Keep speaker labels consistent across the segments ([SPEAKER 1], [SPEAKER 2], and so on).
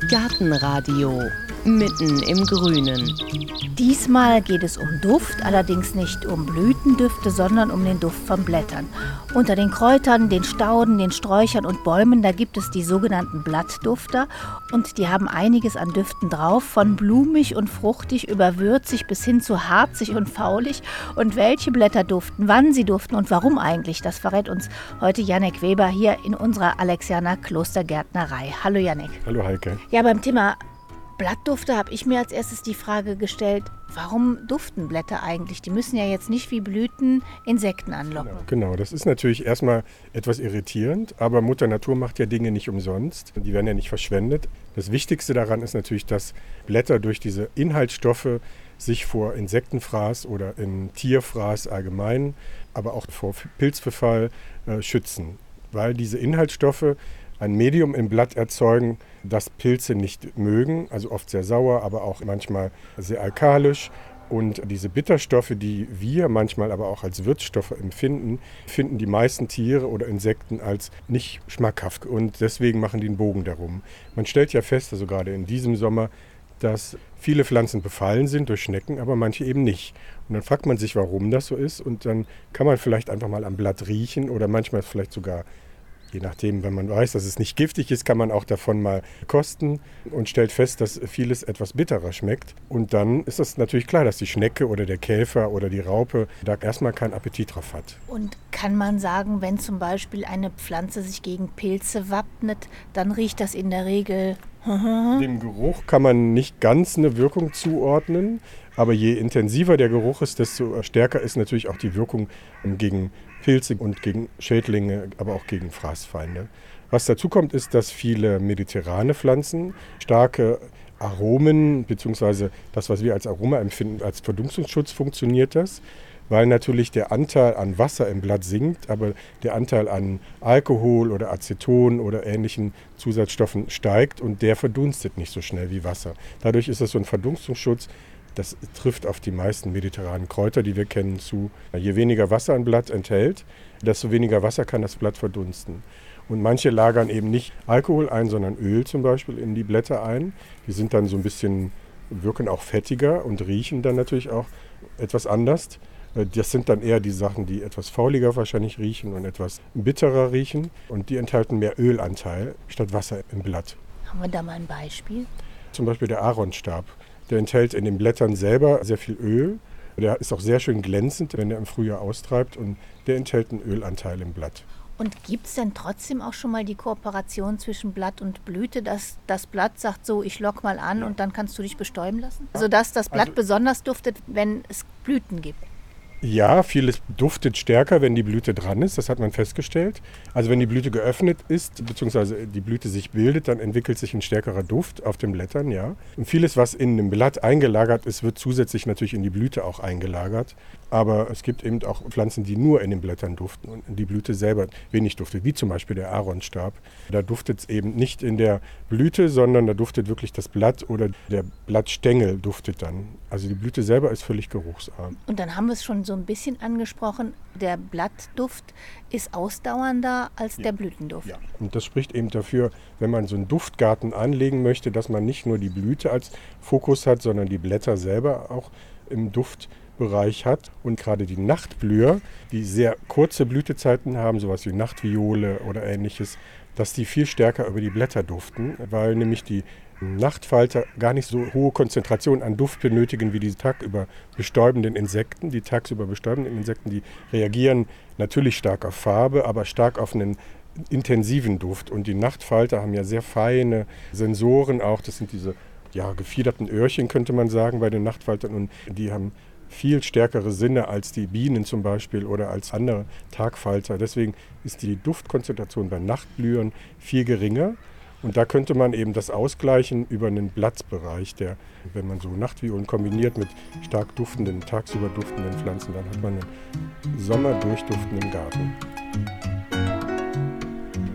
[SPEAKER 1] Gartenradio mitten im Grünen.
[SPEAKER 2] Diesmal geht es um Duft, allerdings nicht um Blütendüfte, sondern um den Duft von Blättern. Unter den Kräutern, den Stauden, den Sträuchern und Bäumen, da gibt es die sogenannten Blattdufter und die haben einiges an Düften drauf, von blumig und fruchtig über würzig bis hin zu harzig und faulig. Und welche Blätter duften, wann sie duften und warum eigentlich, das verrät uns heute Jannik Weber hier in unserer Alexianer Klostergärtnerei. Hallo Jannik.
[SPEAKER 3] Hallo Heike.
[SPEAKER 2] Ja, beim Thema Blattdufte habe ich mir als erstes die Frage gestellt, warum duften Blätter eigentlich? Die müssen ja jetzt nicht wie Blüten Insekten anlocken.
[SPEAKER 3] Genau, das ist natürlich erstmal etwas irritierend, aber Mutter Natur macht ja Dinge nicht umsonst. Die werden ja nicht verschwendet. Das Wichtigste daran ist natürlich, dass Blätter durch diese Inhaltsstoffe sich vor Insektenfraß oder in Tierfraß allgemein, aber auch vor Pilzbefall schützen. Weil diese Inhaltsstoffe ein Medium im Blatt erzeugen, das Pilze nicht mögen, also oft sehr sauer, aber auch manchmal sehr alkalisch. Und diese Bitterstoffe, die wir manchmal aber auch als Würzstoffe empfinden, finden die meisten Tiere oder Insekten als nicht schmackhaft. Und deswegen machen die einen Bogen darum. Man stellt ja fest, also gerade in diesem Sommer, dass viele Pflanzen befallen sind durch Schnecken, aber manche eben nicht. Und dann fragt man sich, warum das so ist. Und dann kann man vielleicht einfach mal am Blatt riechen oder manchmal vielleicht sogar, je nachdem, wenn man weiß, dass es nicht giftig ist, kann man auch davon mal kosten und stellt fest, dass vieles etwas bitterer schmeckt. Und dann ist es natürlich klar, dass die Schnecke oder der Käfer oder die Raupe da erstmal keinen Appetit drauf hat.
[SPEAKER 2] Und kann man sagen, wenn zum Beispiel eine Pflanze sich gegen Pilze wappnet, dann riecht das in der Regel...
[SPEAKER 3] Dem Geruch kann man nicht ganz eine Wirkung zuordnen, aber je intensiver der Geruch ist, desto stärker ist natürlich auch die Wirkung gegen Pilze und gegen Schädlinge, aber auch gegen Fraßfeinde. Was dazu kommt, ist, dass viele mediterrane Pflanzen starke Aromen, beziehungsweise das, was wir als Aroma empfinden, als Verdunstungsschutz funktioniert das, weil natürlich der Anteil an Wasser im Blatt sinkt, aber der Anteil an Alkohol oder Aceton oder ähnlichen Zusatzstoffen steigt und der verdunstet nicht so schnell wie Wasser. Dadurch ist das so ein Verdunstungsschutz. Das trifft auf die meisten mediterranen Kräuter, die wir kennen, zu. Je weniger Wasser ein Blatt enthält, desto weniger Wasser kann das Blatt verdunsten. Und manche lagern eben nicht Alkohol ein, sondern Öl zum Beispiel in die Blätter ein. Die sind dann so ein bisschen, wirken auch fettiger und riechen dann natürlich auch etwas anders. Das sind dann eher die Sachen, die etwas fauliger wahrscheinlich riechen und etwas bitterer riechen. Und die enthalten mehr Ölanteil statt Wasser im Blatt.
[SPEAKER 2] Haben wir da mal ein Beispiel?
[SPEAKER 3] Zum Beispiel der Aaronstab. Der enthält in den Blättern selber sehr viel Öl. Der ist auch sehr schön glänzend, wenn er im Frühjahr austreibt. Und der enthält einen Ölanteil im Blatt.
[SPEAKER 2] Und gibt es denn trotzdem auch schon mal die Kooperation zwischen Blatt und Blüte, dass das Blatt sagt, so, ich lock mal an und dann kannst du dich bestäuben lassen? Also dass das Blatt besonders duftet, wenn es Blüten gibt?
[SPEAKER 3] Ja, vieles duftet stärker, wenn die Blüte dran ist, das hat man festgestellt. Also wenn die Blüte geöffnet ist, beziehungsweise die Blüte sich bildet, dann entwickelt sich ein stärkerer Duft auf den Blättern, ja. Und vieles, was in dem Blatt eingelagert ist, wird zusätzlich natürlich in die Blüte auch eingelagert. Aber es gibt eben auch Pflanzen, die nur in den Blättern duften und die Blüte selber wenig duftet, wie zum Beispiel der Aaronstab. Da duftet es eben nicht in der Blüte, sondern da duftet wirklich das Blatt oder der Blattstängel duftet dann. Also die Blüte selber ist völlig geruchsarm.
[SPEAKER 2] Und dann haben wir es schon so ein bisschen angesprochen, der Blattduft ist ausdauernder als der Blütenduft.
[SPEAKER 3] Ja. Und das spricht eben dafür, wenn man so einen Duftgarten anlegen möchte, dass man nicht nur die Blüte als Fokus hat, sondern die Blätter selber auch im Duftbereich hat. Und gerade die Nachtblüher, die sehr kurze Blütezeiten haben, sowas wie Nachtviole oder ähnliches, dass die viel stärker über die Blätter duften, weil nämlich die Nachtfalter gar nicht so hohe Konzentrationen an Duft benötigen wie die tagsüber bestäubenden Insekten. Die tagsüber bestäubenden Insekten, die reagieren natürlich stark auf Farbe, aber stark auf einen intensiven Duft. Und die Nachtfalter haben ja sehr feine Sensoren auch. Das sind diese gefiederten Öhrchen, könnte man sagen, bei den Nachtfaltern. Und die haben viel stärkere Sinne als die Bienen zum Beispiel oder als andere Tagfalter. Deswegen ist die Duftkonzentration bei Nachtblühern viel geringer. Und da könnte man eben das ausgleichen über einen Blattbereich, der, wenn man so Nachtviolen kombiniert mit stark duftenden, tagsüber duftenden Pflanzen, dann hat man einen sommerdurchduftenden Garten.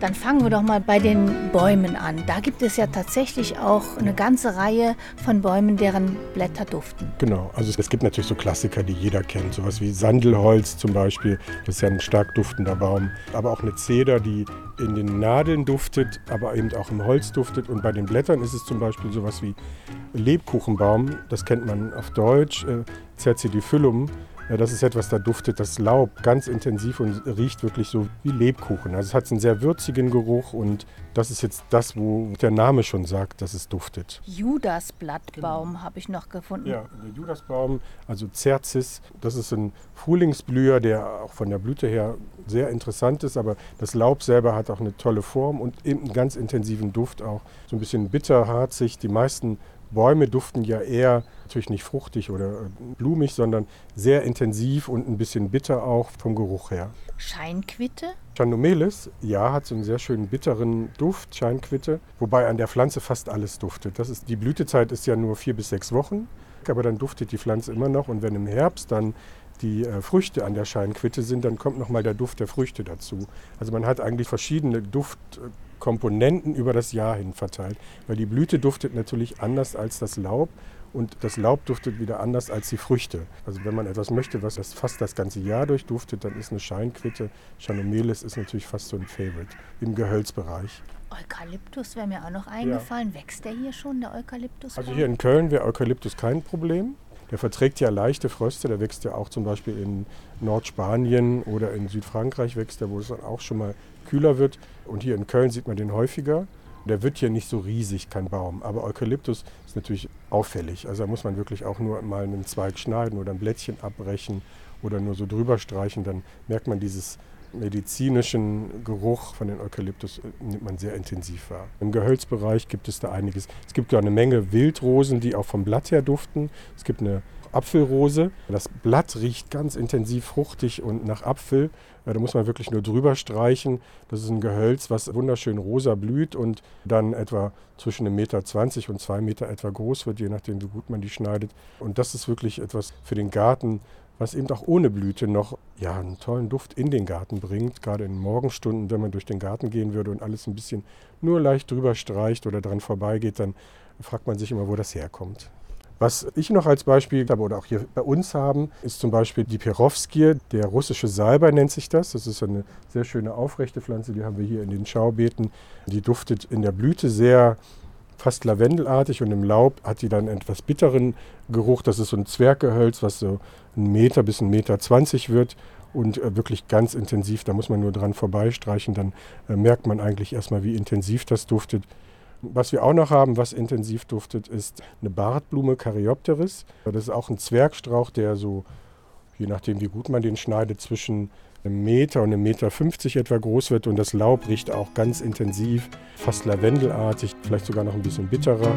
[SPEAKER 2] Dann fangen wir doch mal bei den Bäumen an. Da gibt es ja tatsächlich auch eine ganze Reihe von Bäumen, deren Blätter duften.
[SPEAKER 3] Genau, also es gibt natürlich so Klassiker, die jeder kennt. Sowas wie Sandelholz zum Beispiel, das ist ja ein stark duftender Baum. Aber auch eine Zeder, die in den Nadeln duftet, aber eben auch im Holz duftet. Und bei den Blättern ist es zum Beispiel sowas wie Lebkuchenbaum. Das kennt man auf Deutsch, Cercidiphyllum. Das ist etwas, da duftet das Laub ganz intensiv und riecht wirklich so wie Lebkuchen. Also es hat einen sehr würzigen Geruch und das ist jetzt das, wo der Name schon sagt, dass es duftet.
[SPEAKER 2] Judasblattbaum habe ich noch gefunden.
[SPEAKER 3] Ja, der Judasbaum, also Cercis, das ist ein Frühlingsblüher, der auch von der Blüte her sehr interessant ist, aber das Laub selber hat auch eine tolle Form und eben einen ganz intensiven Duft auch. So ein bisschen bitter, harzig. Die meisten Bäume duften ja eher, natürlich nicht fruchtig oder blumig, sondern sehr intensiv und ein bisschen bitter auch vom Geruch her.
[SPEAKER 2] Scheinquitte?
[SPEAKER 3] Chanomelis, ja, hat so einen sehr schönen bitteren Duft, Scheinquitte, wobei an der Pflanze fast alles duftet. Die Blütezeit ist ja nur 4 bis 6 Wochen, aber dann duftet die Pflanze immer noch und wenn im Herbst dann die Früchte an der Scheinquitte sind, dann kommt nochmal der Duft der Früchte dazu. Also man hat eigentlich verschiedene Duftkomponenten über das Jahr hin verteilt, weil die Blüte duftet natürlich anders als das Laub und das Laub duftet wieder anders als die Früchte. Also wenn man etwas möchte, was fast das ganze Jahr durchduftet, dann ist eine Scheinquitte, Chanomelis ist natürlich fast so ein Favorite im Gehölzbereich.
[SPEAKER 2] Eukalyptus wäre mir auch noch eingefallen. Ja. Wächst der hier schon, der Eukalyptus?
[SPEAKER 3] Also hier in Köln wäre Eukalyptus kein Problem. Der verträgt ja leichte Fröste, der wächst ja auch zum Beispiel in Nordspanien oder in Südfrankreich wächst der, wo es dann auch schon mal kühler wird. Und hier in Köln sieht man den häufiger. Der wird hier nicht so riesig, kein Baum. Aber Eukalyptus ist natürlich auffällig. Also da muss man wirklich auch nur mal einen Zweig schneiden oder ein Blättchen abbrechen oder nur so drüber streichen. Dann merkt man dieses medizinischen Geruch von den Eukalyptus, nimmt man sehr intensiv wahr. Im Gehölzbereich gibt es da einiges. Es gibt ja eine Menge Wildrosen, die auch vom Blatt her duften. Es gibt eine Apfelrose. Das Blatt riecht ganz intensiv fruchtig und nach Apfel. Da muss man wirklich nur drüber streichen. Das ist ein Gehölz, was wunderschön rosa blüht und dann etwa zwischen 1,20 Meter und 2 Meter etwa groß wird, je nachdem, wie gut man die schneidet. Und das ist wirklich etwas für den Garten, was eben auch ohne Blüte noch einen tollen Duft in den Garten bringt. Gerade in Morgenstunden, wenn man durch den Garten gehen würde und alles ein bisschen nur leicht drüber streicht oder dran vorbeigeht, dann fragt man sich immer, wo das herkommt. Was ich noch als Beispiel habe oder auch hier bei uns haben, ist zum Beispiel die Perovskie, der russische Salbei nennt sich das. Das ist eine sehr schöne aufrechte Pflanze, die haben wir hier in den Schaubeeten. Die duftet in der Blüte sehr fast lavendelartig und im Laub hat die dann etwas bitteren Geruch. Das ist so ein Zwerggehölz, was so 1 Meter bis 1,20 Meter wird und wirklich ganz intensiv. Da muss man nur dran vorbeistreichen, dann merkt man eigentlich erstmal, wie intensiv das duftet. Was wir auch noch haben, was intensiv duftet, ist eine Bartblume, Caryopteris. Das ist auch ein Zwergstrauch, der so, je nachdem wie gut man den schneidet, zwischen 1 Meter und 1,50 Meter etwa groß wird. Und das Laub riecht auch ganz intensiv, fast lavendelartig, vielleicht sogar noch ein bisschen bitterer.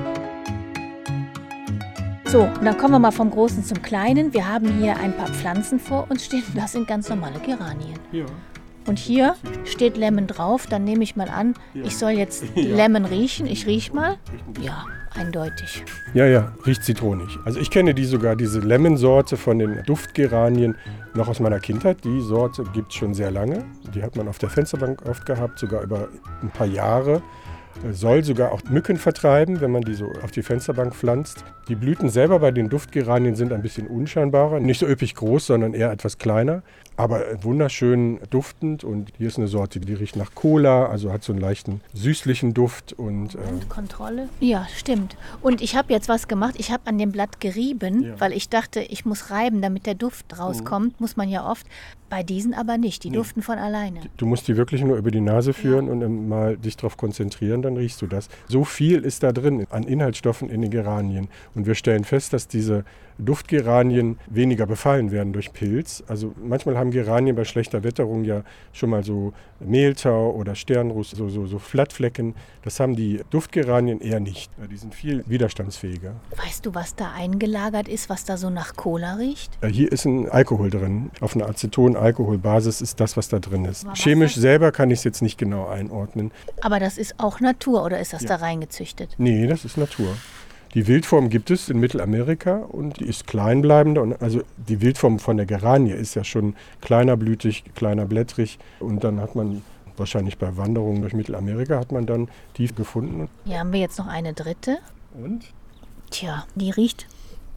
[SPEAKER 2] So, und dann kommen wir mal vom Großen zum Kleinen. Wir haben hier ein paar Pflanzen vor uns stehen. Das sind ganz normale Geranien. Ja. Und hier steht Lemon drauf, dann nehme ich mal an, ich soll jetzt Lemon riechen. Ich rieche mal. Ja, eindeutig.
[SPEAKER 3] Ja, riecht zitronig. Also ich kenne diese Lemon-Sorte von den Duftgeranien noch aus meiner Kindheit. Die Sorte gibt es schon sehr lange. Die hat man auf der Fensterbank oft gehabt, sogar über ein paar Jahre. Soll sogar auch Mücken vertreiben, wenn man die so auf die Fensterbank pflanzt. Die Blüten selber bei den Duftgeranien sind ein bisschen unscheinbarer, nicht so üppig groß, sondern eher etwas kleiner, aber wunderschön duftend. Und hier ist eine Sorte, die riecht nach Cola, also hat so einen leichten süßlichen Duft. Und
[SPEAKER 2] Kontrolle? Ja, stimmt. Und ich habe jetzt was gemacht, ich habe an dem Blatt gerieben, weil ich dachte, ich muss reiben, damit der Duft rauskommt, muss man ja oft. Bei diesen aber nicht, die duften von alleine.
[SPEAKER 3] Du musst die wirklich nur über die Nase führen und mal dich darauf konzentrieren, dann riechst du das. So viel ist da drin an Inhaltsstoffen in den Geranien. Und wir stellen fest, dass diese Duftgeranien weniger befallen werden durch Pilz. Also manchmal haben Geranien bei schlechter Wetterung ja schon mal so Mehltau oder Sternruß, so Flattflecken. Das haben die Duftgeranien eher nicht. Die sind viel widerstandsfähiger.
[SPEAKER 2] Weißt du, was da eingelagert ist, was da so nach Cola riecht?
[SPEAKER 3] Hier ist ein Alkohol drin. Auf einer Aceton-Alkoholbasis ist das, was da drin ist. Chemisch selber kann ich es jetzt nicht genau einordnen.
[SPEAKER 2] Aber das ist auch Natur oder ist das da reingezüchtet?
[SPEAKER 3] Nee, das ist Natur. Die Wildform gibt es in Mittelamerika und die ist kleinbleibender. Und also die Wildform von der Geranie ist ja schon kleiner blütig, kleiner blättrig. Und dann hat man wahrscheinlich bei Wanderungen durch Mittelamerika hat man dann die gefunden.
[SPEAKER 2] Hier haben wir jetzt noch eine dritte.
[SPEAKER 3] Und?
[SPEAKER 2] Tja, die riecht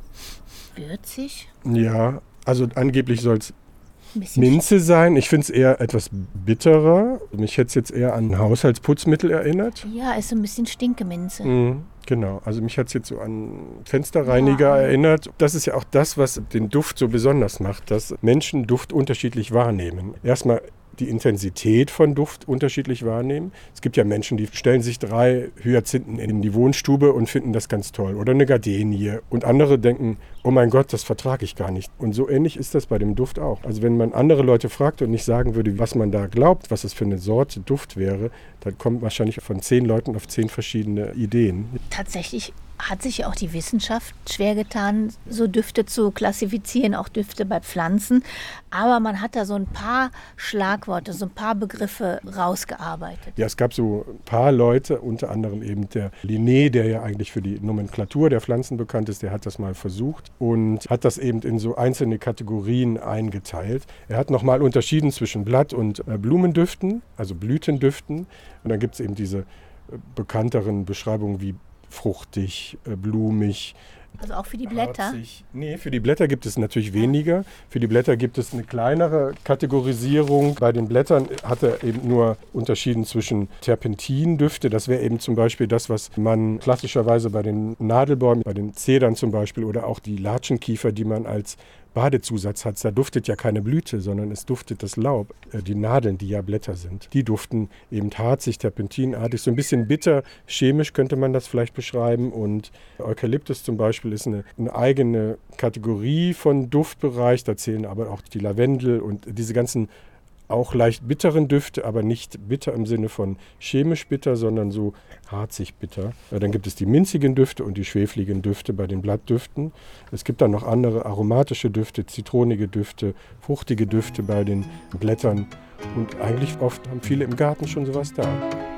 [SPEAKER 2] würzig.
[SPEAKER 3] Ja, also angeblich soll es
[SPEAKER 2] Ein bisschen
[SPEAKER 3] Minze sein. Ich finde es eher etwas bitterer. Mich hätte es jetzt eher an Haushaltsputzmittel erinnert.
[SPEAKER 2] Ja, ist so ein bisschen Stinkeminze.
[SPEAKER 3] Genau, also mich hat es jetzt so an Fensterreiniger erinnert. Das ist ja auch das, was den Duft so besonders macht, dass Menschen Duft unterschiedlich wahrnehmen. Erstmal die Intensität von Duft unterschiedlich wahrnehmen. Es gibt ja Menschen, die stellen sich 3 Hyazinthen in die Wohnstube und finden das ganz toll. Oder eine Gardenie. Und andere denken, oh mein Gott, das vertrage ich gar nicht. Und so ähnlich ist das bei dem Duft auch. Also wenn man andere Leute fragt und nicht sagen würde, was man da glaubt, was es für eine Sorte Duft wäre, dann kommt wahrscheinlich von 10 Leuten auf 10 verschiedene Ideen.
[SPEAKER 2] Tatsächlich hat sich ja auch die Wissenschaft schwer getan, so Düfte zu klassifizieren, auch Düfte bei Pflanzen. Aber man hat da so ein paar Schlagworte, so ein paar Begriffe rausgearbeitet.
[SPEAKER 3] Ja, es gab so ein paar Leute, unter anderem eben der Linné, der ja eigentlich für die Nomenklatur der Pflanzen bekannt ist, der hat das mal versucht und hat das eben in so einzelne Kategorien eingeteilt. Er hat nochmal unterschieden zwischen Blatt- und Blumendüften, also Blütendüften. Und dann gibt es eben diese bekannteren Beschreibungen wie fruchtig, blumig.
[SPEAKER 2] Also auch für die Blätter?
[SPEAKER 3] Harzig. Nee, für die Blätter gibt es natürlich weniger. Für die Blätter gibt es eine kleinere Kategorisierung. Bei den Blättern hat er eben nur unterschieden zwischen Terpentindüfte. Das wäre eben zum Beispiel das, was man klassischerweise bei den Nadelbäumen, bei den Zedern zum Beispiel oder auch die Latschenkiefer, die man als Badezusatz hat. Da duftet ja keine Blüte, sondern es duftet das Laub. Die Nadeln, die ja Blätter sind, die duften eben harzig, terpentinartig, so ein bisschen bitter, chemisch könnte man das vielleicht beschreiben. Und Eukalyptus zum Beispiel ist eine eigene Kategorie von Duftbereich. Da zählen aber auch die Lavendel und diese ganzen auch leicht bitteren Düfte, aber nicht bitter im Sinne von chemisch bitter, sondern so harzig bitter. Dann gibt es die minzigen Düfte und die schwefligen Düfte bei den Blattdüften. Es gibt dann noch andere aromatische Düfte, zitronige Düfte, fruchtige Düfte bei den Blättern. Und eigentlich oft haben viele im Garten schon sowas da.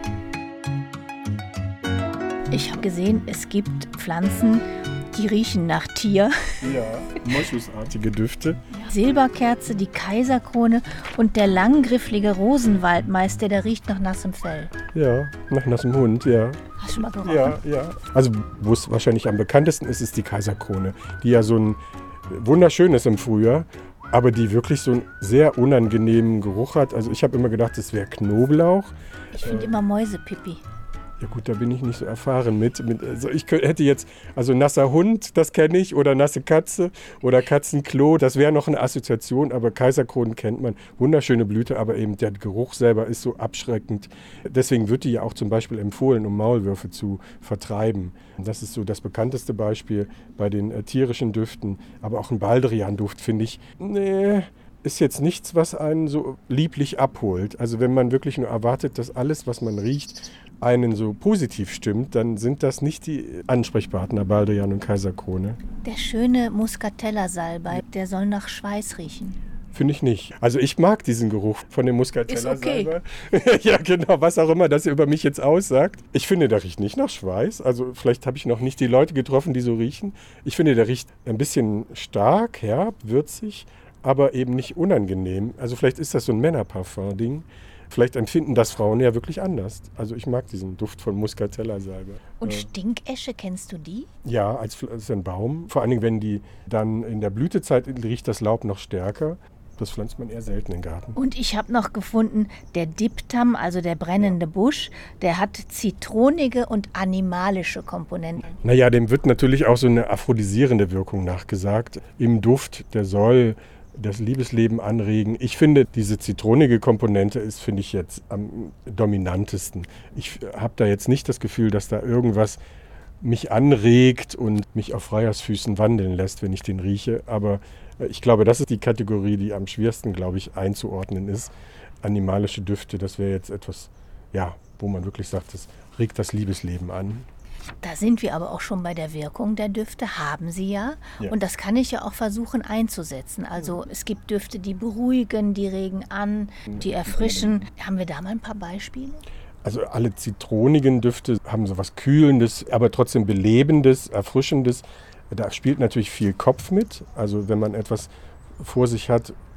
[SPEAKER 2] Ich habe gesehen, es gibt Pflanzen, die riechen nach Tier.
[SPEAKER 3] Ja, moschusartige Düfte.
[SPEAKER 2] Silberkerze, die Kaiserkrone und der langgrifflige Rosenwaldmeister, der riecht nach nassem Fell.
[SPEAKER 3] Ja, nach nassem Hund, ja.
[SPEAKER 2] Hast du schon mal gerochen?
[SPEAKER 3] Ja. Also wo es wahrscheinlich am bekanntesten ist, ist die Kaiserkrone, die ja so ein wunderschön ist im Frühjahr, aber die wirklich so einen sehr unangenehmen Geruch hat. Also ich habe immer gedacht, es wäre Knoblauch.
[SPEAKER 2] Ich finde immer Mäusepipi.
[SPEAKER 3] Ja gut, da bin ich nicht so erfahren mit. Also ich hätte jetzt, also nasser Hund, das kenne ich, oder nasse Katze oder Katzenklo, das wäre noch eine Assoziation, aber Kaiserkronen kennt man. Wunderschöne Blüte, aber eben der Geruch selber ist so abschreckend. Deswegen wird die ja auch zum Beispiel empfohlen, um Maulwürfe zu vertreiben. Das ist so das bekannteste Beispiel bei den tierischen Düften. Aber auch ein Baldrian-Duft finde ich, ist jetzt nichts, was einen so lieblich abholt. Also wenn man wirklich nur erwartet, dass alles, was man riecht, einen so positiv stimmt, dann sind das nicht die Ansprechpartner Baldrian und Kaiserkrone.
[SPEAKER 2] Der schöne Muscatella-Salbei, der soll nach Schweiß riechen.
[SPEAKER 3] Finde ich nicht. Also ich mag diesen Geruch von dem Muscatella-Salbei.
[SPEAKER 2] Ist okay.
[SPEAKER 3] Ja, genau, was auch immer das über mich jetzt aussagt. Ich finde, der riecht nicht nach Schweiß. Also vielleicht habe ich noch nicht die Leute getroffen, die so riechen. Ich finde, der riecht ein bisschen stark, herb, würzig, aber eben nicht unangenehm. Also vielleicht ist das so ein Männerparfum-Ding. Vielleicht empfinden das Frauen ja wirklich anders. Also ich mag diesen Duft von Muscatella-Salbe.
[SPEAKER 2] Und Stinkesche, kennst du die?
[SPEAKER 3] Ja, als ein Baum. Vor allen Dingen, wenn die dann in der Blütezeit riecht das Laub noch stärker. Das pflanzt man eher selten im Garten.
[SPEAKER 2] Und ich habe noch gefunden, der Diptam, also der brennende Busch, der hat zitronige und animalische Komponenten.
[SPEAKER 3] Naja, dem wird natürlich auch so eine aphrodisierende Wirkung nachgesagt. Im Duft, der soll das Liebesleben anregen. Ich finde, diese zitronige Komponente ist, finde ich, jetzt am dominantesten. Ich habe da jetzt nicht das Gefühl, dass da irgendwas mich anregt und mich auf Freiersfüßen wandeln lässt, wenn ich den rieche. Aber ich glaube, das ist die Kategorie, die am schwersten, glaube ich, einzuordnen ist. Animalische Düfte, das wäre jetzt etwas, ja, wo man wirklich sagt, das regt das Liebesleben an.
[SPEAKER 2] Da sind wir aber auch schon bei der Wirkung der Düfte, haben sie ja. Und das kann ich ja auch versuchen einzusetzen. Also es gibt Düfte, die beruhigen, die regen an, die erfrischen. Haben wir da mal ein paar Beispiele?
[SPEAKER 3] Also alle zitronigen Düfte haben so was Kühlendes, aber trotzdem Belebendes, Erfrischendes. Da spielt natürlich viel Kopf mit. Also wenn man etwas vor sich hat,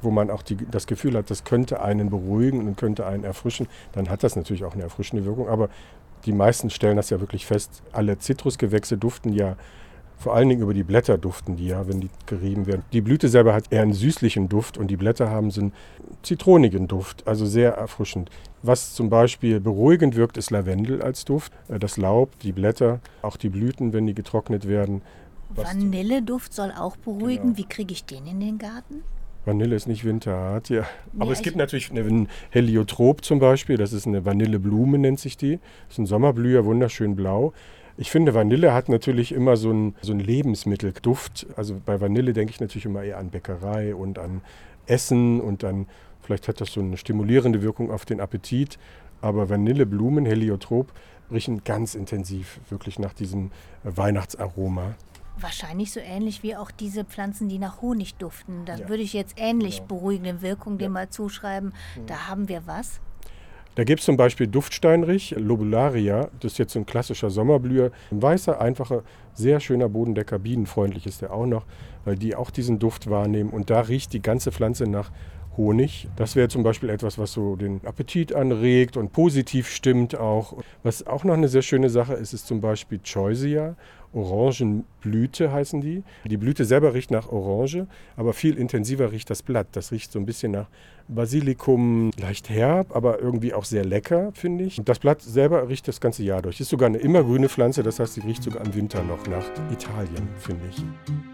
[SPEAKER 3] wo man auch das Gefühl hat, das könnte einen beruhigen und könnte einen erfrischen, dann hat das natürlich auch eine erfrischende Wirkung. Aber die meisten stellen das ja wirklich fest. Alle Zitrusgewächse duften ja, vor allen Dingen über die Blätter duften die ja, wenn die gerieben werden. Die Blüte selber hat eher einen süßlichen Duft und die Blätter haben so einen zitronigen Duft, also sehr erfrischend. Was zum Beispiel beruhigend wirkt, ist Lavendel als Duft. Das Laub, die Blätter, auch die Blüten, wenn die getrocknet werden.
[SPEAKER 2] Vanilleduft soll auch beruhigen.
[SPEAKER 3] Genau.
[SPEAKER 2] Wie kriege ich den in den Garten?
[SPEAKER 3] Vanille ist nicht winterhart, ja. Aber
[SPEAKER 2] Ja,
[SPEAKER 3] es gibt natürlich ein Heliotrop zum Beispiel, das ist eine Vanilleblume, nennt sich die. Das ist ein Sommerblüher, wunderschön blau. Ich finde, Vanille hat natürlich immer so ein Lebensmittelduft. Also bei Vanille denke ich natürlich immer eher an Bäckerei und an Essen und dann vielleicht hat das so eine stimulierende Wirkung auf den Appetit. Aber Vanilleblumen, Heliotrop, riechen ganz intensiv wirklich nach diesem Weihnachtsaroma.
[SPEAKER 2] Wahrscheinlich so ähnlich wie auch diese Pflanzen, die nach Honig duften. Da würde ich jetzt ähnlich beruhigende Wirkung dem mal zuschreiben. Da haben wir was?
[SPEAKER 3] Da gibt es zum Beispiel Duftsteinrich, Lobularia. Das ist jetzt so ein klassischer Sommerblüher. Ein weißer, einfacher, sehr schöner Bodendecker, bienenfreundlich ist der auch noch, weil die auch diesen Duft wahrnehmen. Und da riecht die ganze Pflanze nach Honig. Das wäre zum Beispiel etwas, was so den Appetit anregt und positiv stimmt auch. Was auch noch eine sehr schöne Sache ist, ist zum Beispiel Choisya. Orangenblüte heißen die. Die Blüte selber riecht nach Orange, aber viel intensiver riecht das Blatt. Das riecht so ein bisschen nach Basilikum, leicht herb, aber irgendwie auch sehr lecker, finde ich. Und das Blatt selber riecht das ganze Jahr durch. Ist sogar eine immergrüne Pflanze, das heißt, sie riecht sogar im Winter noch nach Italien, finde ich.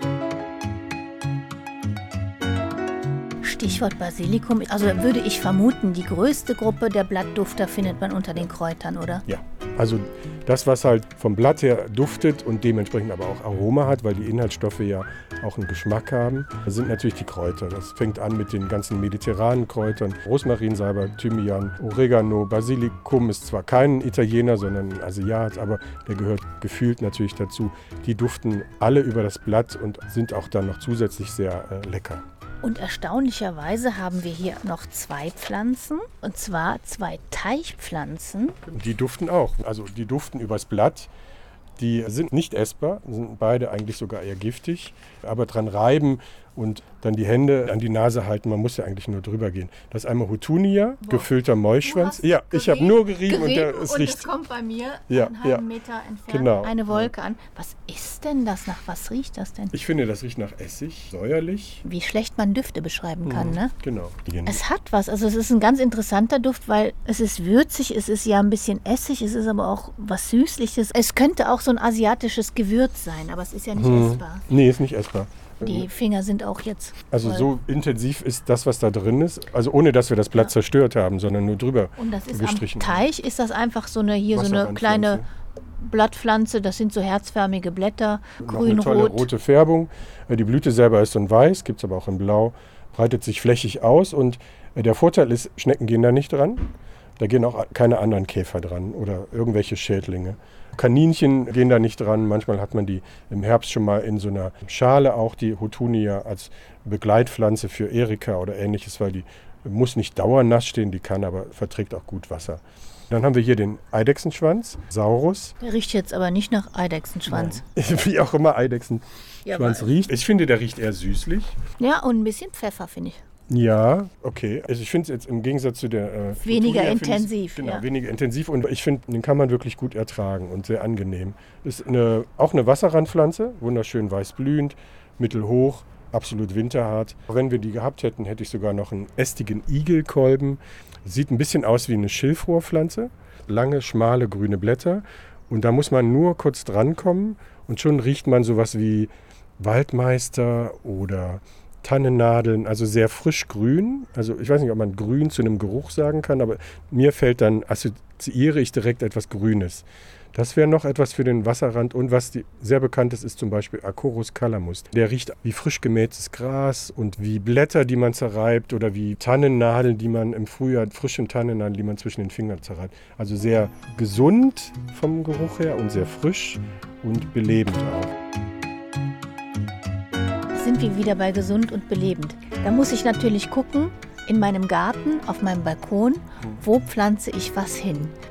[SPEAKER 2] Stichwort Basilikum. Also würde ich vermuten, die größte Gruppe der Blattdufter findet man unter den Kräutern, oder?
[SPEAKER 3] Ja, also das, was halt vom Blatt her duftet und dementsprechend aber auch Aroma hat, weil die Inhaltsstoffe ja auch einen Geschmack haben, sind natürlich die Kräuter. Das fängt an mit den ganzen mediterranen Kräutern. Rosmarinsalbei, Thymian, Oregano, Basilikum ist zwar kein Italiener, sondern ein Asiat, aber der gehört gefühlt natürlich dazu. Die duften alle über das Blatt und sind auch dann noch zusätzlich sehr lecker.
[SPEAKER 2] Und erstaunlicherweise haben wir hier noch 2 Pflanzen, und zwar 2 Teichpflanzen.
[SPEAKER 3] Die duften auch. Also die duften übers Blatt. Die sind nicht essbar, sind beide eigentlich sogar eher giftig. Aber dran reiben und dann die Hände an die Nase halten, man muss ja eigentlich nur drüber gehen. Das ist einmal Hutunia, gefüllter Mäuschwanz. Ja, ich habe nur gerieben und es riecht.
[SPEAKER 2] Es kommt bei mir
[SPEAKER 3] einen halben
[SPEAKER 2] Meter entfernt eine Wolke an. Was ist denn das? Nach was riecht das denn?
[SPEAKER 3] Ich finde, das riecht nach Essig, säuerlich.
[SPEAKER 2] Wie schlecht man Düfte beschreiben kann, ne?
[SPEAKER 3] Genau.
[SPEAKER 2] Es hat was. Also es ist ein ganz interessanter Duft, weil es ist würzig, es ist ja ein bisschen Essig, es ist aber auch was Süßliches. Es könnte auch so ein asiatisches Gewürz sein, aber es ist ja nicht essbar.
[SPEAKER 3] Nee, ist nicht essbar.
[SPEAKER 2] Die Finger sind auch jetzt
[SPEAKER 3] Also
[SPEAKER 2] voll.
[SPEAKER 3] so intensiv ist das, was da drin ist. Also ohne, dass wir das Blatt zerstört haben, sondern nur drüber
[SPEAKER 2] Und das ist
[SPEAKER 3] gestrichen.
[SPEAKER 2] am Teich, ist das einfach so eine kleine Blattpflanze, das sind so herzförmige Blätter,
[SPEAKER 3] Noch eine tolle
[SPEAKER 2] grün-rot.
[SPEAKER 3] rote Färbung. Die Blüte selber ist so ein Weiß, gibt es aber auch in Blau, breitet sich flächig aus und der Vorteil ist, Schnecken gehen da nicht dran. Da gehen auch keine anderen Käfer dran oder irgendwelche Schädlinge. Kaninchen gehen da nicht dran. Manchmal hat man die im Herbst schon mal in so einer Schale, auch die Hutunia als Begleitpflanze für Erika oder ähnliches, weil die muss nicht dauernass stehen, die kann aber verträgt auch gut Wasser. Dann haben wir hier den Eidechsenschwanz, Saurus.
[SPEAKER 2] Der riecht jetzt aber nicht nach Eidechsenschwanz.
[SPEAKER 3] Wie auch immer Eidechsenschwanz riecht. Ich finde, der riecht eher süßlich.
[SPEAKER 2] Ja, und ein bisschen Pfeffer, finde ich.
[SPEAKER 3] Ja, okay. Also ich finde es jetzt im Gegensatz zu der
[SPEAKER 2] Weniger
[SPEAKER 3] Hutunia,
[SPEAKER 2] intensiv.
[SPEAKER 3] Genau,
[SPEAKER 2] Ja.
[SPEAKER 3] weniger intensiv und ich finde, den kann man wirklich gut ertragen und sehr angenehm. Ist auch eine Wasserrandpflanze, wunderschön weiß blühend, mittelhoch, absolut winterhart. Wenn wir die gehabt hätten, hätte ich sogar noch einen ästigen Igelkolben. Sieht ein bisschen aus wie eine Schilfrohrpflanze, lange, schmale, grüne Blätter und da muss man nur kurz drankommen und schon riecht man sowas wie Waldmeister oder Tannennadeln, also sehr frisch grün. Also ich weiß nicht, ob man grün zu einem Geruch sagen kann, aber mir fällt dann, assoziiere ich direkt etwas Grünes. Das wäre noch etwas für den Wasserrand und was sehr bekannt ist, ist zum Beispiel Acorus calamus. Der riecht wie frisch gemähtes Gras und wie Blätter, die man zerreibt oder wie Tannennadeln, die man im Frühjahr, frische Tannennadeln, die man zwischen den Fingern zerreibt. Also sehr gesund vom Geruch her und sehr frisch und belebend auch.
[SPEAKER 2] Sind wir wieder bei gesund und belebend. Da muss ich natürlich gucken, in meinem Garten, auf meinem Balkon, wo pflanze ich was hin.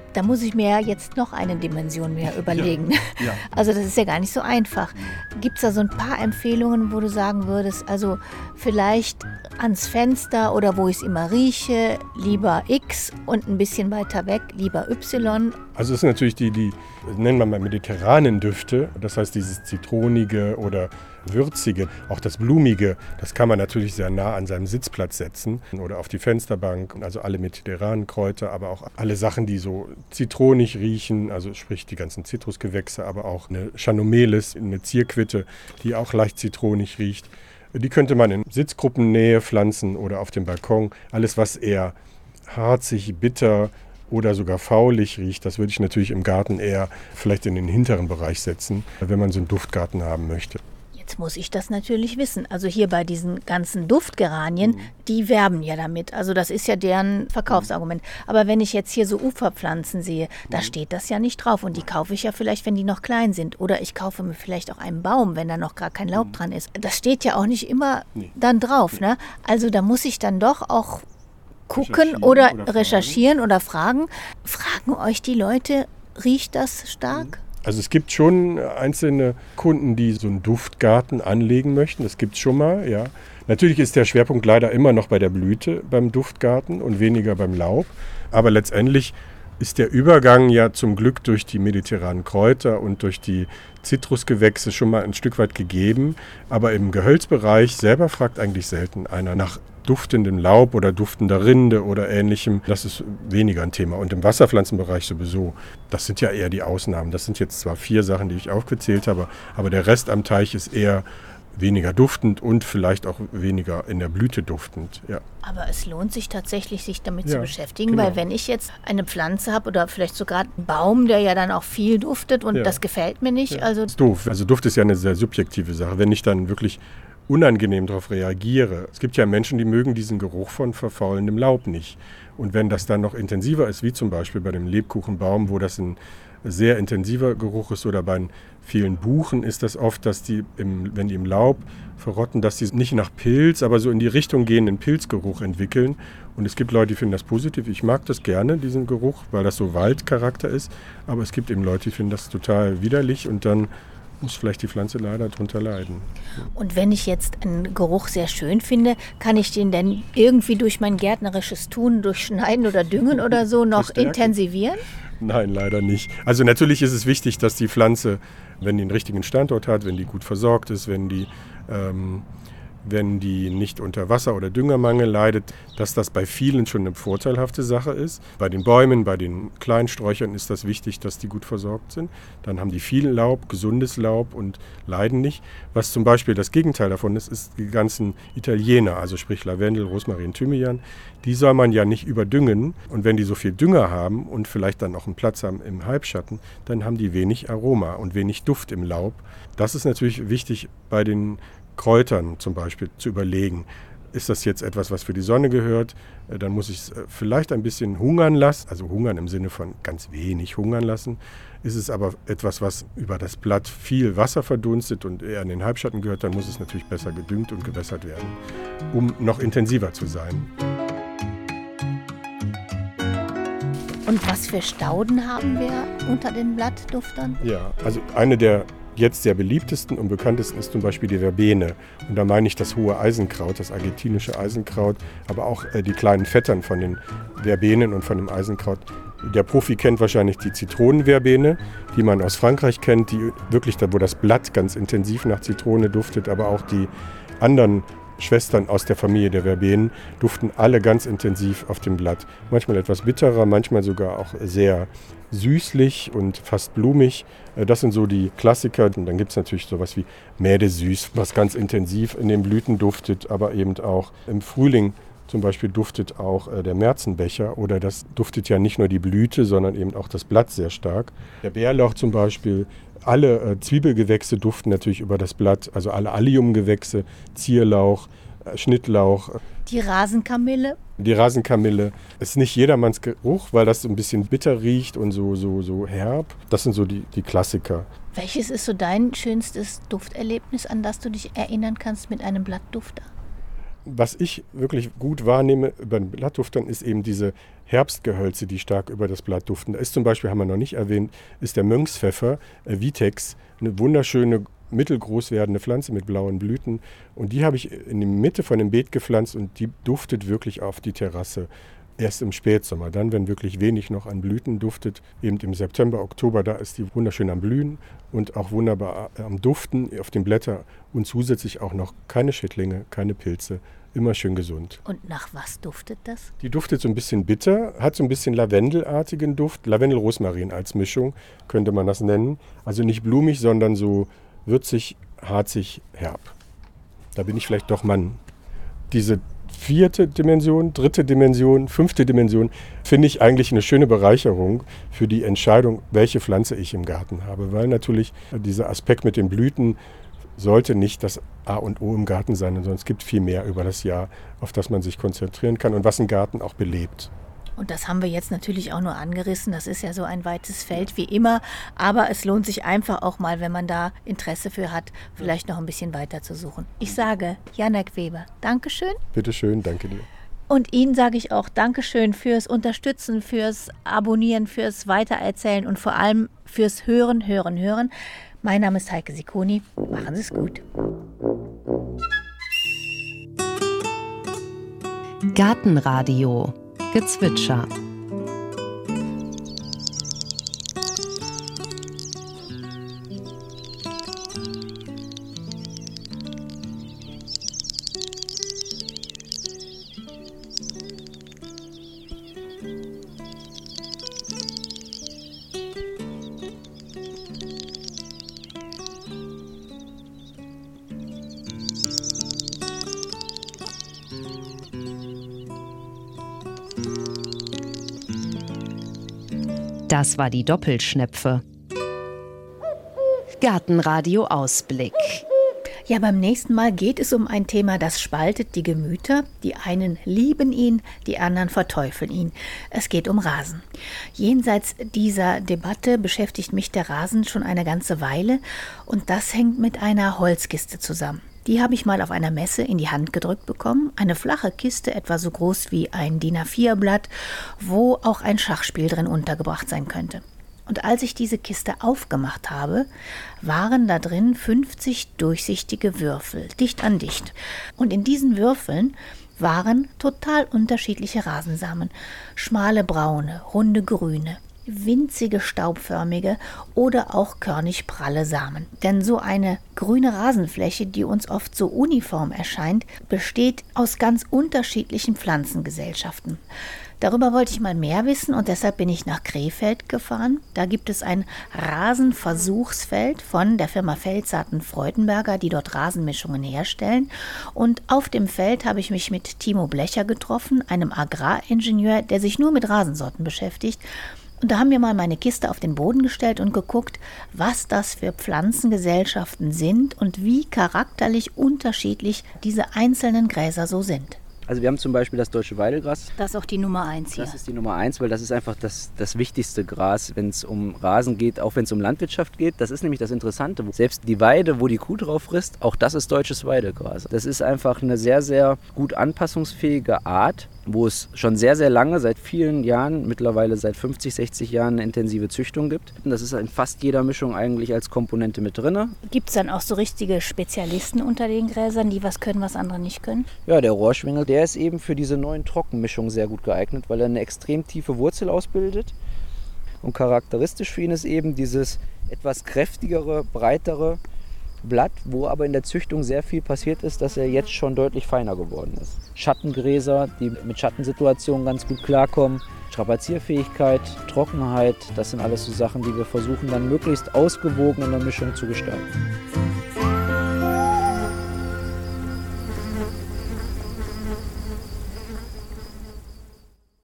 [SPEAKER 2] Da muss ich mir ja jetzt noch eine Dimension mehr überlegen.
[SPEAKER 3] Ja.
[SPEAKER 2] Also das ist ja gar nicht so einfach. Gibt es da so ein paar Empfehlungen, wo du sagen würdest, also vielleicht ans Fenster oder wo ich es immer rieche, lieber X und ein bisschen weiter weg, lieber Y?
[SPEAKER 3] Also es sind natürlich die nennen wir mal mediterranen Düfte, das heißt dieses Zitronige oder Würzige, auch das Blumige, das kann man natürlich sehr nah an seinem Sitzplatz setzen oder auf die Fensterbank. Also alle mediterranen Kräuter, aber auch alle Sachen, die so zitronig riechen, also sprich die ganzen Zitrusgewächse, aber auch eine Chanomelis, eine Zierquitte, die auch leicht zitronig riecht. Die könnte man in Sitzgruppennähe pflanzen oder auf dem Balkon. Alles, was eher harzig, bitter oder sogar faulig riecht, das würde ich natürlich im Garten eher vielleicht in den hinteren Bereich setzen, wenn man so einen Duftgarten haben möchte.
[SPEAKER 2] Jetzt muss ich das natürlich wissen. Also hier bei diesen ganzen Duftgeranien, die werben ja damit. Also das ist ja deren Verkaufsargument. Aber wenn ich jetzt hier so Uferpflanzen sehe, da steht das ja nicht drauf. Und die kaufe ich ja vielleicht, wenn die noch klein sind. Oder ich kaufe mir vielleicht auch einen Baum, wenn da noch gar kein Laub dran ist. Das steht ja auch nicht immer dann drauf. Ne? Also da muss ich dann doch auch gucken oder recherchieren oder fragen. Fragen euch die Leute, riecht das stark?
[SPEAKER 3] Also es gibt schon einzelne Kunden, die so einen Duftgarten anlegen möchten. Das gibt es schon mal, ja. Natürlich ist der Schwerpunkt leider immer noch bei der Blüte beim Duftgarten und weniger beim Laub. Aber letztendlich ist der Übergang ja zum Glück durch die mediterranen Kräuter und durch die Zitrusgewächse schon mal ein Stück weit gegeben. Aber im Gehölzbereich selber fragt eigentlich selten einer nach duftendem Laub oder duftender Rinde oder Ähnlichem. Das ist weniger ein Thema. Und im Wasserpflanzenbereich sowieso. Das sind ja eher die Ausnahmen. Das sind jetzt zwar 4 Sachen, die ich aufgezählt habe, aber der Rest am Teich ist eher weniger duftend und vielleicht auch weniger in der Blüte duftend. Ja.
[SPEAKER 2] Aber es lohnt sich tatsächlich, sich damit zu beschäftigen,
[SPEAKER 3] genau.
[SPEAKER 2] Weil wenn ich jetzt eine Pflanze habe oder vielleicht sogar einen Baum, der ja dann auch viel duftet und das gefällt mir nicht. Also
[SPEAKER 3] das ist doof. Also Duft ist ja eine sehr subjektive Sache. Wenn ich dann wirklich unangenehm darauf reagiere. Es gibt ja Menschen, die mögen diesen Geruch von verfaulendem Laub nicht. Und wenn das dann noch intensiver ist, wie zum Beispiel bei dem Lebkuchenbaum, wo das ein sehr intensiver Geruch ist, oder bei vielen Buchen ist das oft, dass die, wenn die im Laub verrotten, dass die nicht nach Pilz, aber so in die Richtung gehenden Pilzgeruch entwickeln. Und es gibt Leute, die finden das positiv. Ich mag das gerne, diesen Geruch, weil das so Waldcharakter ist. Aber es gibt eben Leute, die finden das total widerlich und dann muss vielleicht die Pflanze leider drunter leiden.
[SPEAKER 2] Und wenn ich jetzt einen Geruch sehr schön finde, kann ich den denn irgendwie durch mein gärtnerisches Tun, durch Schneiden oder Düngen oder so noch intensivieren?
[SPEAKER 3] Nein, leider nicht. Also natürlich ist es wichtig, dass die Pflanze, wenn die einen richtigen Standort hat, wenn die gut versorgt ist, wenn die nicht unter Wasser- oder Düngermangel leidet, dass das bei vielen schon eine vorteilhafte Sache ist. Bei den Bäumen, bei den Kleinsträuchern ist das wichtig, dass die gut versorgt sind. Dann haben die viel Laub, gesundes Laub und leiden nicht. Was zum Beispiel das Gegenteil davon ist, ist die ganzen Italiener, also sprich Lavendel, Rosmarin, Thymian. Die soll man ja nicht überdüngen. Und wenn die so viel Dünger haben und vielleicht dann auch einen Platz haben im Halbschatten, dann haben die wenig Aroma und wenig Duft im Laub. Das ist natürlich wichtig bei den Kräutern zum Beispiel zu überlegen, ist das jetzt etwas, was für die Sonne gehört, dann muss ich es vielleicht ein bisschen hungern lassen, also hungern im Sinne von ganz wenig hungern lassen. Ist es aber etwas, was über das Blatt viel Wasser verdunstet und eher in den Halbschatten gehört, dann muss es natürlich besser gedüngt und gewässert werden, um noch intensiver zu sein.
[SPEAKER 2] Und was für Stauden haben wir unter den Blattduftern?
[SPEAKER 3] Ja, also eine der jetzt sehr beliebtesten und bekanntesten ist zum Beispiel die Verbene. Und da meine ich das hohe Eisenkraut, das argentinische Eisenkraut, aber auch die kleinen Vettern von den Verbenen und von dem Eisenkraut. Der Profi kennt wahrscheinlich die Zitronenverbene, die man aus Frankreich kennt, die wirklich, wo das Blatt ganz intensiv nach Zitrone duftet, aber auch die anderen Schwestern aus der Familie der Verbenen duften alle ganz intensiv auf dem Blatt. Manchmal etwas bitterer, manchmal sogar auch sehr süßlich und fast blumig. Das sind so die Klassiker. Und dann gibt es natürlich sowas wie Mädesüß, was ganz intensiv in den Blüten duftet, aber eben auch im Frühling zum Beispiel duftet auch der Märzenbecher, oder das duftet ja nicht nur die Blüte, sondern eben auch das Blatt sehr stark. Der Bärlauch zum Beispiel. Alle Zwiebelgewächse duften natürlich über das Blatt, also alle Alliumgewächse, Zierlauch, Schnittlauch.
[SPEAKER 2] Die Rasenkamille?
[SPEAKER 3] Die Rasenkamille ist nicht jedermanns Geruch, weil das so ein bisschen bitter riecht und so herb. Das sind so die Klassiker.
[SPEAKER 2] Welches ist so dein schönstes Dufterlebnis, an das du dich erinnern kannst mit einem Blattdufter?
[SPEAKER 3] Was ich wirklich gut wahrnehme über den Blattduftern, ist eben diese Herbstgehölze, die stark über das Blatt duften. Da ist zum Beispiel, haben wir noch nicht erwähnt, ist der Mönchspfeffer, Vitex, eine wunderschöne, mittelgroß werdende Pflanze mit blauen Blüten. Und die habe ich in die Mitte von dem Beet gepflanzt und die duftet wirklich auf die Terrasse. Erst im Spätsommer, dann, wenn wirklich wenig noch an Blüten duftet, eben im September, Oktober, da ist die wunderschön am Blühen und auch wunderbar am Duften auf den Blättern und zusätzlich auch noch keine Schädlinge, keine Pilze, immer schön gesund.
[SPEAKER 2] Und nach was duftet das?
[SPEAKER 3] Die duftet so ein bisschen bitter, hat so ein bisschen lavendelartigen Duft, Lavendel-Rosmarin als Mischung, könnte man das nennen. Also nicht blumig, sondern so würzig, harzig, herb. Da bin ich vielleicht doch Mann. Diese 4. Dimension, 3. Dimension, 5. Dimension finde ich eigentlich eine schöne Bereicherung für die Entscheidung, welche Pflanze ich im Garten habe. Weil natürlich dieser Aspekt mit den Blüten sollte nicht das A und O im Garten sein, sondern es gibt viel mehr über das Jahr, auf das man sich konzentrieren kann und was einen Garten auch belebt.
[SPEAKER 2] Und das haben wir jetzt natürlich auch nur angerissen. Das ist ja so ein weites Feld wie immer. Aber es lohnt sich einfach auch mal, wenn man da Interesse für hat, vielleicht noch ein bisschen weiter zu suchen. Ich sage Janek Weber, Dankeschön.
[SPEAKER 3] Bitte schön, danke dir.
[SPEAKER 2] Und Ihnen sage ich auch Dankeschön fürs Unterstützen, fürs Abonnieren, fürs Weitererzählen und vor allem fürs Hören. Mein Name ist Heike Sicconi. Machen Sie es gut.
[SPEAKER 1] Gartenradio Gezwitscher. Das war die Doppelschnepfe. Gartenradio Ausblick.
[SPEAKER 2] Ja, beim nächsten Mal geht es um ein Thema, das spaltet die Gemüter. Die einen lieben ihn, die anderen verteufeln ihn. Es geht um Rasen. Jenseits dieser Debatte beschäftigt mich der Rasen schon eine ganze Weile und das hängt mit einer Holzkiste zusammen. Die habe ich mal auf einer Messe in die Hand gedrückt bekommen. Eine flache Kiste, etwa so groß wie ein DIN A4-Blatt, wo auch ein Schachspiel drin untergebracht sein könnte. Und als ich diese Kiste aufgemacht habe, waren da drin 50 durchsichtige Würfel, dicht an dicht. Und in diesen Würfeln waren total unterschiedliche Rasensamen. Schmale braune, runde grüne, winzige staubförmige oder auch körnig pralle Samen. Denn so eine grüne Rasenfläche, die uns oft so uniform erscheint, besteht aus ganz unterschiedlichen Pflanzengesellschaften. Darüber wollte ich mal mehr wissen und deshalb bin ich nach Krefeld gefahren. Da gibt es ein Rasenversuchsfeld von der Firma Feldsaat-Freudenberger, die dort Rasenmischungen herstellen. Und auf dem Feld habe ich mich mit Timo Blecher getroffen, einem Agraringenieur, der sich nur mit Rasensorten beschäftigt. Und da haben wir mal meine Kiste auf den Boden gestellt und geguckt, was das für Pflanzengesellschaften sind und wie charakterlich unterschiedlich diese einzelnen Gräser so sind.
[SPEAKER 4] Also wir haben zum Beispiel das deutsche Weidegras.
[SPEAKER 2] Das ist auch die Nummer 1 hier.
[SPEAKER 4] Das ist die Nummer 1, weil das ist einfach das wichtigste Gras, wenn es um Rasen geht, auch wenn es um Landwirtschaft geht. Das ist nämlich das Interessante. Selbst die Weide, wo die Kuh drauf frisst, auch das ist deutsches Weidegras. Das ist einfach eine sehr, sehr gut anpassungsfähige Art, wo es schon sehr, sehr lange, seit vielen Jahren, mittlerweile seit 50, 60 Jahren eine intensive Züchtung gibt. Und das ist in fast jeder Mischung eigentlich als Komponente mit drin.
[SPEAKER 2] Gibt es dann auch so richtige Spezialisten unter den Gräsern, die was können, was andere nicht können?
[SPEAKER 4] Ja, der Rohrschwingel, der ist eben für diese neuen Trockenmischungen sehr gut geeignet, weil er eine extrem tiefe Wurzel ausbildet. Und charakteristisch für ihn ist eben dieses etwas kräftigere, breitere Blatt, wo aber in der Züchtung sehr viel passiert ist, dass er jetzt schon deutlich feiner geworden ist. Schattengräser, die mit Schattensituationen ganz gut klarkommen, Strapazierfähigkeit, Trockenheit, das sind alles so Sachen, die wir versuchen dann möglichst ausgewogen in der Mischung zu gestalten.